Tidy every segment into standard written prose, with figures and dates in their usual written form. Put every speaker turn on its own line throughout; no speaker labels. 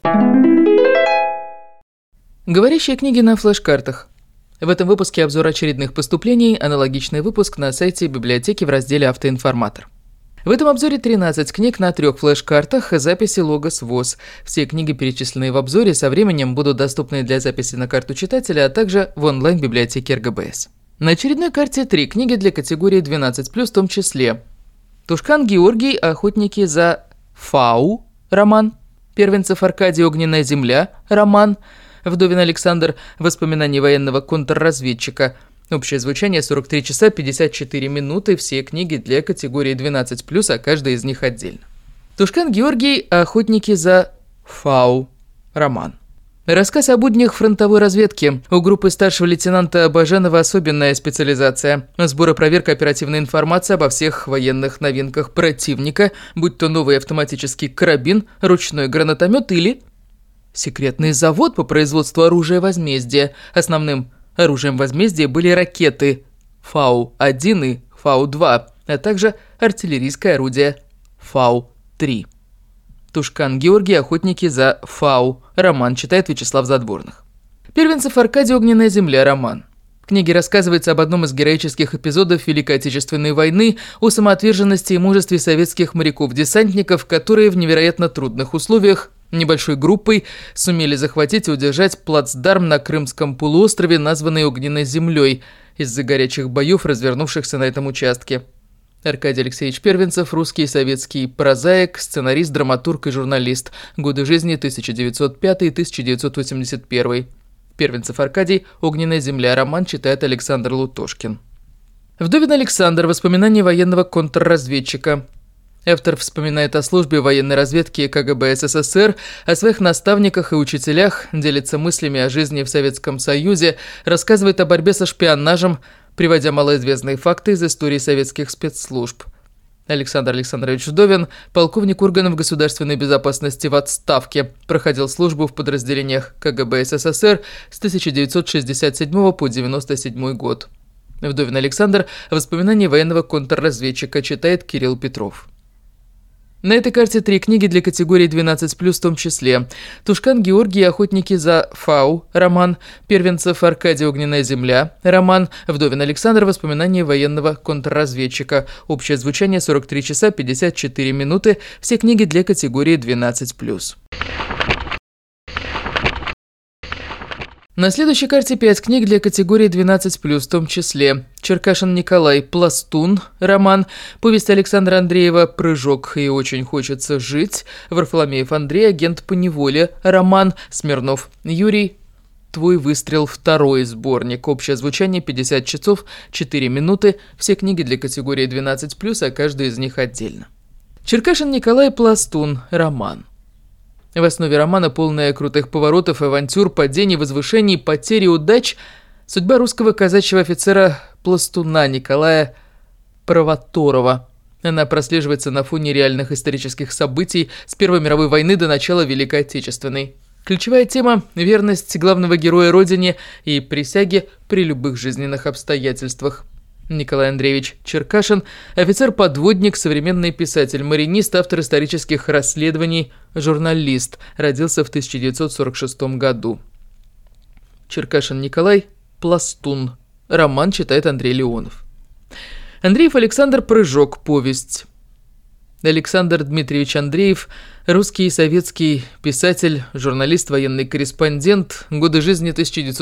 Говорящие книги на флеш-картах. В этом выпуске обзор очередных поступлений, аналогичный выпуск на сайте библиотеки в разделе «Автоинформатор». В этом обзоре 13 книг на 3 флеш-картах, записи Логос ВОС. Все книги, перечисленные в обзоре, со временем будут доступны для записи на карту читателя, а также в онлайн-библиотеке РГБС. На очередной карте 3 книги для категории 12+, в том числе Тушкан Георгий «Охотники за Фау» роман, Первенцев Аркадий «Огненная земля» роман, Вдовин Александр «Воспоминания военного контрразведчика». Общее звучание 43 часа 54 минуты. Все книги для категории 12+, а каждая из них отдельно. Тушкан Георгий «Охотники за Фау» роман. Рассказ о буднях фронтовой разведки. У группы старшего лейтенанта Баженова особенная специализация. Сбор и проверка оперативной информации обо всех военных новинках противника, будь то новый автоматический карабин, ручной гранатомет или секретный завод по производству оружия возмездия. Основным оружием возмездия были ракеты Фау-1 и Фау-2, а также артиллерийское орудие Фау-3. Тушкан Георгий «Охотники за Фау» роман, читает Вячеслав Задворных. Первенцев Аркадий «Огненная земля» роман. В книге рассказывается об одном из героических эпизодов Великой Отечественной войны, о самоотверженности и мужестве советских моряков-десантников, которые в невероятно трудных условиях небольшой группой сумели захватить и удержать плацдарм на Крымском полуострове, названный Огненной землей, из-за горячих боев, развернувшихся на этом участке. Аркадий Алексеевич Первенцев, русский и советский прозаик, сценарист, драматург и журналист. Годы жизни 1905-1981. Первенцев Аркадий «Огненная земля» роман, читает Александр Лутошкин. Вдовин Александр «Воспоминания военного контрразведчика». Автор вспоминает о службе военной разведки КГБ СССР, о своих наставниках и учителях, делится мыслями о жизни в Советском Союзе, рассказывает о борьбе со шпионажем, приводя малоизвестные факты из истории советских спецслужб. Александр Александрович Вдовин, полковник органов государственной безопасности в отставке, проходил службу в подразделениях КГБ СССР с 1967 по 1997 год. Вдовин Александр «Воспоминания военного контрразведчика», читает Кирилл Петров. На этой карте 3 книги для категории 12+, в том числе Тушкан Георгий «Охотники за Фау» роман, Первенцев Аркадий «Огненная земля» роман, Вдовин Александр «Воспоминания военного контрразведчика». Общее звучание 43 часа 54 минуты. Все книги для категории 12+. На следующей карте 5 книг для категории 12+, в том числе Черкашин Николай «Пластун» роман, повесть Александра Андреева «Прыжок и очень хочется жить», Варфоломеев Андрей «Агент по неволе» роман, Смирнов Юрий «Твой выстрел» второй сборник. Общее звучание 50 часов 4 минуты. Все книги для категории 12+, а каждая из них отдельно. Черкашин Николай «Пластун» роман. В основе романа полная крутых поворотов, авантюр, падений, возвышений, потерь и удач судьба русского казачьего офицера-пластуна Николая Провоторова. Она прослеживается на фоне реальных исторических событий с Первой мировой войны до начала Великой Отечественной. Ключевая тема – верность главного героя Родине и присяге при любых жизненных обстоятельствах. Николай Андреевич Черкашин – офицер-подводник, современный писатель, маринист, автор исторических расследований, журналист. Родился в 1946 году. Черкашин Николай «Пластун». Роман, читает Андрей Леонов. Андреев Александр «Прыжок», повесть. Александр Дмитриевич Андреев – русский и советский писатель, журналист, военный корреспондент. Годы жизни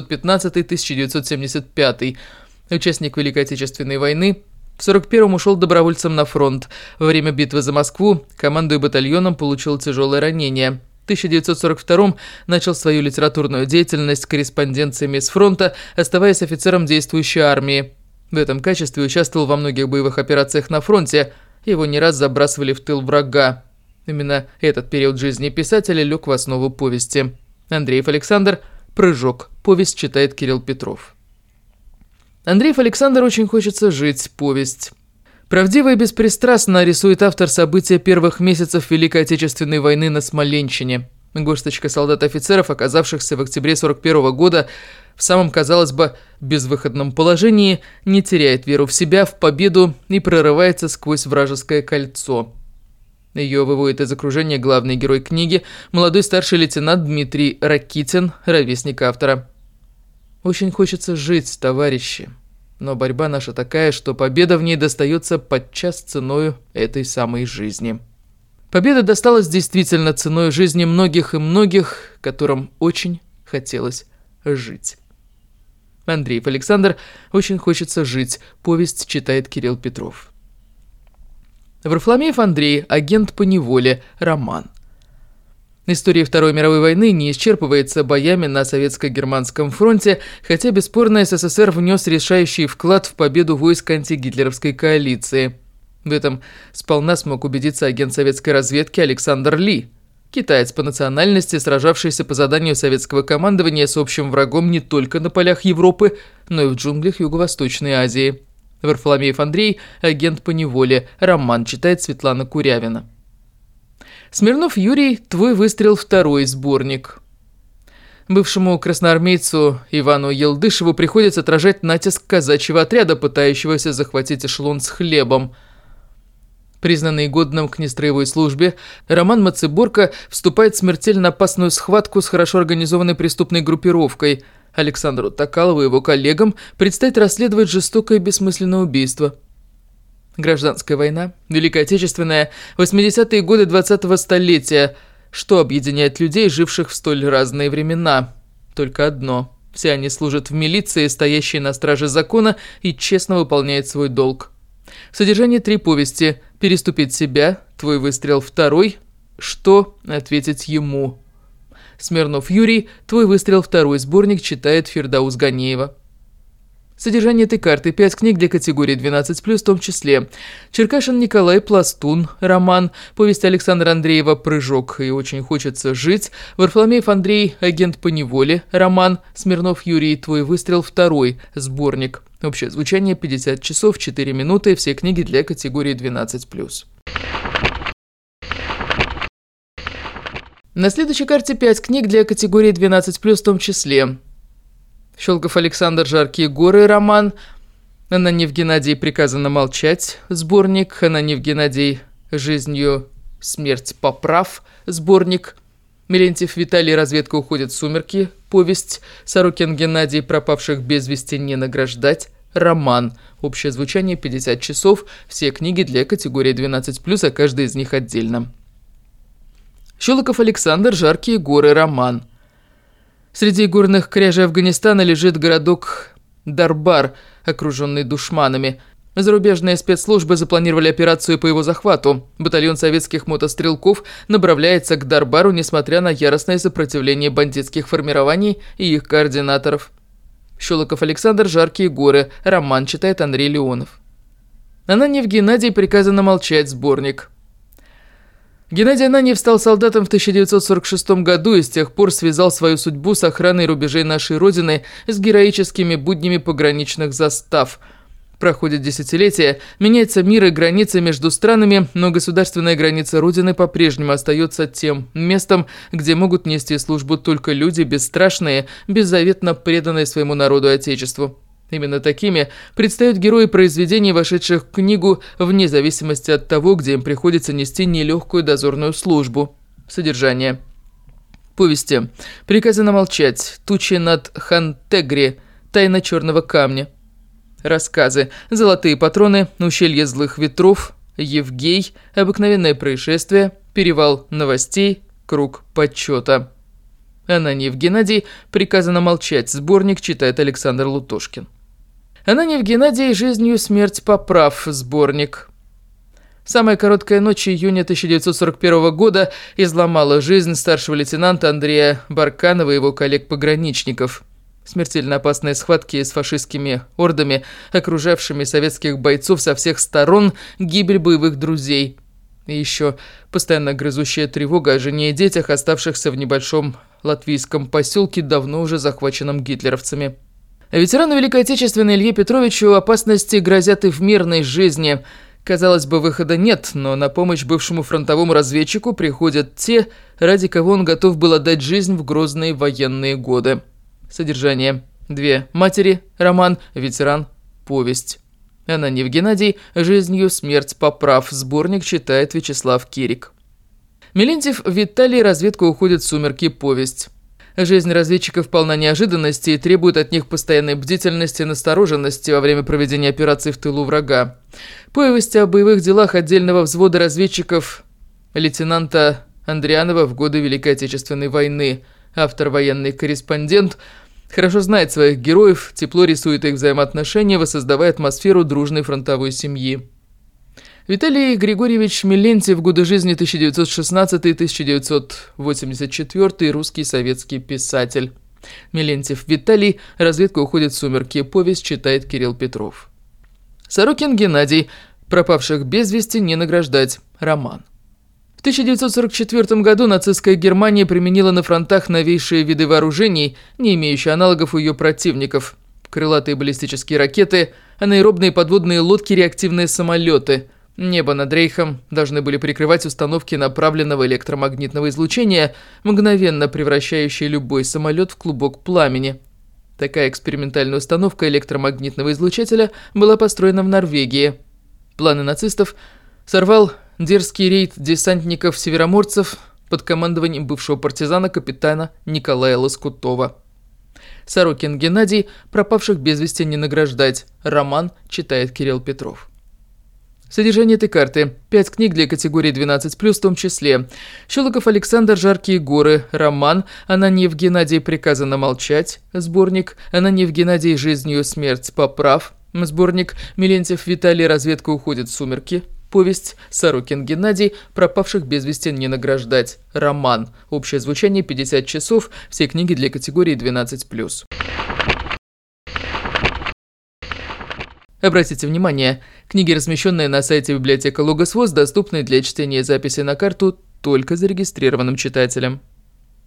1915-1975. Участник Великой Отечественной войны. В 1941-м ушел добровольцем на фронт. Во время битвы за Москву, командуя батальоном, получил тяжелое ранение. В 1942-м начал свою литературную деятельность корреспонденциями с фронта, оставаясь офицером действующей армии. В этом качестве участвовал во многих боевых операциях на фронте. Его не раз забрасывали в тыл врага. Именно этот период жизни писателя лег в основу повести. Андреев Александр «Прыжок», повесть, читает Кирилл Петров. Андреев Александр «Очень хочется жить», повесть. Правдиво и беспристрастно рисует автор события первых месяцев Великой Отечественной войны на Смоленщине. Горсточка солдат-офицеров, оказавшихся в октябре 1941 года в самом, казалось бы, безвыходном положении, не теряет веру в себя, в победу и прорывается сквозь вражеское кольцо. Ее выводит из окружения главный герой книги, молодой старший лейтенант Дмитрий Ракитин, ровесник автора. «Очень хочется жить, товарищи, но борьба наша такая, что победа в ней достается подчас ценою этой самой жизни». Победа досталась действительно ценой жизни многих и многих, которым очень хотелось жить. Андреев Александр «Очень хочется жить». Повесть читает Кирилл Петров. Варфоломеев Андрей. Агент по неволе. Роман. История Второй мировой войны не исчерпывается боями на Советско-Германском фронте, хотя бесспорно СССР внес решающий вклад в победу войск антигитлеровской коалиции. В этом сполна смог убедиться агент советской разведки Александр Ли, китаец по национальности, сражавшийся по заданию советского командования с общим врагом не только на полях Европы, но и в джунглях Юго-Восточной Азии. Варфоломеев Андрей. Агент по неволе. Роман. Читает Светлана Курявина. Смирнов Юрий. Твой выстрел. Второй. Сборник. Бывшему красноармейцу Ивану Елдышеву приходится отражать натиск казачьего отряда, пытающегося захватить эшелон с хлебом. Признанный годным к нестроевой службе, Роман Мацеборко вступает в смертельно опасную схватку с хорошо организованной преступной группировкой. Александру Токалову и его коллегам предстоит расследовать жестокое и бессмысленное убийство. Гражданская война, Великая Отечественная, 80-е годы 20-го столетия. Что объединяет людей, живших в столь разные времена? Только одно. Все они служат в милиции, стоящей на страже закона, и честно выполняют свой долг. В содержании 3 повести: «Переступить себя», «Твой выстрел. Второй», «Что ответить ему». Смирнов Юрий. Твой выстрел. Второй. Сборник. Читает Фирдаус Ганеева. Содержание этой карты: 5 книг для категории 12+, в том числе Черкашин Николай. Пластун. Роман. Повесть Александра Андреева «Прыжок» и «Очень хочется жить». Варфоломеев Андрей. Агент по неволе. Роман. Смирнов Юрий. Твой выстрел. Второй. Сборник. Общее звучание 50 часов 4 минуты. Все книги для категории 12+. На следующей карте 5 книг для категории 12+, в том числе Щелков Александр. «Жаркие горы». Роман. Ананьев Геннадий. «Приказано молчать». Сборник. Ананьев Геннадий. «Жизнью смерть поправ». Сборник. Мелентьев Виталий. «Разведка уходит в сумерки». Повесть. Сорокин Геннадий. «Пропавших без вести не награждать». Роман. Общее звучание 50 часов. Все книги для категории 12+, а каждая из них отдельно. Щелоков Александр. «Жаркие горы». Роман. Среди горных кряжей Афганистана лежит городок Дарбар, окруженный душманами. Зарубежные спецслужбы запланировали операцию по его захвату. Батальон советских мотострелков направляется к Дарбару, несмотря на яростное сопротивление бандитских формирований и их координаторов. Щелоков Александр. «Жаркие горы». Роман. Читает Андрей Леонов. Ананьев Геннадий. «Приказано молчать». Сборник. Геннадий Ананьев стал солдатом в 1946 году и с тех пор связал свою судьбу с охраной рубежей нашей Родины, с героическими буднями пограничных застав. Проходит десятилетия, меняется мир и границы между странами, но государственная граница Родины по-прежнему остается тем местом, где могут нести службу только люди бесстрашные, беззаветно преданные своему народу и Отечеству. Именно такими предстают герои произведений, вошедших в книгу, вне зависимости от того, где им приходится нести нелегкую дозорную службу. Содержание. Повести. «Приказано молчать», «Тучи над Хантегри», «Тайна черного камня». Рассказы. «Золотые патроны», «Ущелье злых ветров», «Евгей», «Обыкновенное происшествие», «Перевал новостей», «Круг почета». Ананьев Геннадий. «Приказано молчать». Сборник. Читает Александр Лутошкин. Ананьев Геннадий. «Жизнью смерть поправ». Сборник. Самая короткая ночь июня 1941 года изломала жизнь старшего лейтенанта Андрея Барканова и его коллег-пограничников. Смертельно опасные схватки с фашистскими ордами, окружавшими советских бойцов со всех сторон, гибель боевых друзей. И еще постоянно грызущая тревога о жене и детях, оставшихся в небольшом латвийском поселке, давно уже захваченном гитлеровцами. Ветерану Великой Отечественной Илье Петровичу опасности грозят и в мирной жизни. Казалось бы, выхода нет, но на помощь бывшему фронтовому разведчику приходят те, ради кого он готов был отдать жизнь в грозные военные годы. Содержание. 2 матери. Роман. Ветеран. Повесть. Ананьев Геннадий, «Жизнью смерть поправ», сборник читает Вячеслав Кирик. Мелентьев Виталий, «Разведка уходит в сумерки», повесть. Жизнь разведчиков полна неожиданностей и требует от них постоянной бдительности и настороженности во время проведения операций в тылу врага. Повесть о боевых делах отдельного взвода разведчиков лейтенанта Андрианова в годы Великой Отечественной войны. Автор, военный корреспондент, хорошо знает своих героев, тепло рисует их взаимоотношения, воссоздавая атмосферу дружной фронтовой семьи. Виталий Григорьевич Мелентьев, годы жизни 1916-1984, русский советский писатель. Мелентьев Виталий, «Разведка уходит в сумерки», повесть читает Кирилл Петров. Сорокин Геннадий, «Пропавших без вести не награждать», роман. В 1944 году нацистская Германия применила на фронтах новейшие виды вооружений, не имеющие аналогов у ее противников. Крылатые баллистические ракеты, анаэробные подводные лодки, реактивные самолеты. Небо над Рейхом должны были прикрывать установки направленного электромагнитного излучения, мгновенно превращающие любой самолет в клубок пламени. Такая экспериментальная установка электромагнитного излучателя была построена в Норвегии. Планы нацистов сорвал дерзкий рейд десантников-североморцев под командованием бывшего партизана капитана Николая Лоскутова. Сорокин Геннадий, «Пропавших без вести не награждать», роман читает Кирилл Петров. Содержание этой карты. 5 книг для категории 12+, в том числе Щелоков Александр, «Жаркие горы», роман, Ананьев Геннадий, «Приказано молчать», сборник, Ананьев Геннадий, «Жизнью смерть поправ», сборник, Мелентьев Виталий, «Разведка уходит в сумерки», повесть, Сорокин Геннадий, «Пропавших без вести не награждать», роман, общее звучание 50 часов, все книги для категории 12+. Обратите внимание, книги, размещенные на сайте библиотека Логос ВОС, доступны для чтения и записи на карту только зарегистрированным читателям.